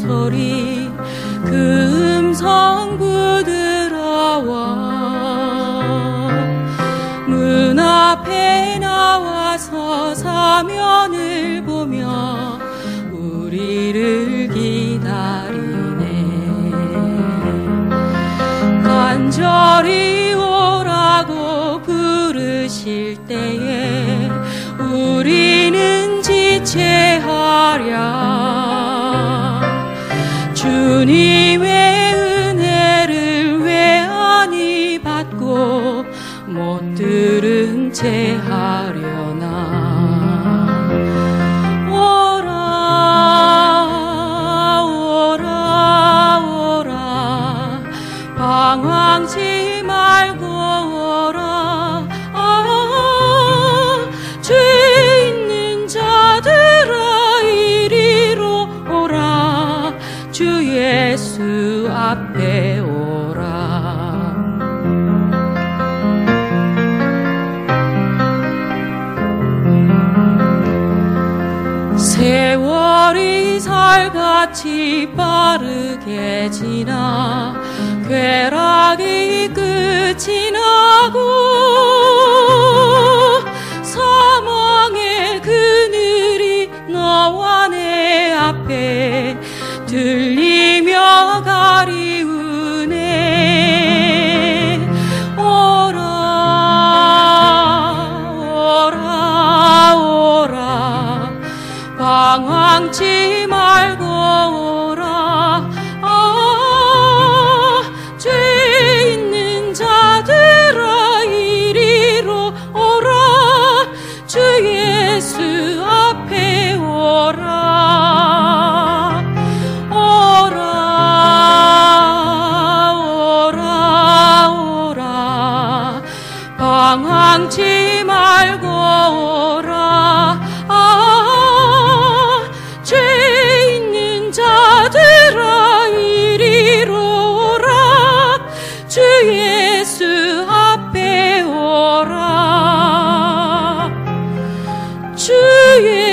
소리 그 음성 부드러워 문 앞에 나와서 사면을 보며 우리를 기다리네. 간절히 오라고 부르실 때에 우리는 지체하랴. 주님의 은혜를 왜 아니 받고 못 들은 채 하려나. 방황치 말고 오라. 죄 있는 자들아 이리로 오라. 주 예수 앞에 오라. 세월이 살같이 빠르게 지나 쾌락이 끝이 나고 사망의 그늘이 너와 내 앞에 들리며 가리우네. 오라 오라 오라. 방황치 말고 오라. 죄 있는 자들아 이리로 오라. 주 예수 앞에 오라. 오라 오라 오라. 방황치 말고 오라. 죄 있는 자들아 이리로 오라. 주 예수 앞에 오라. 주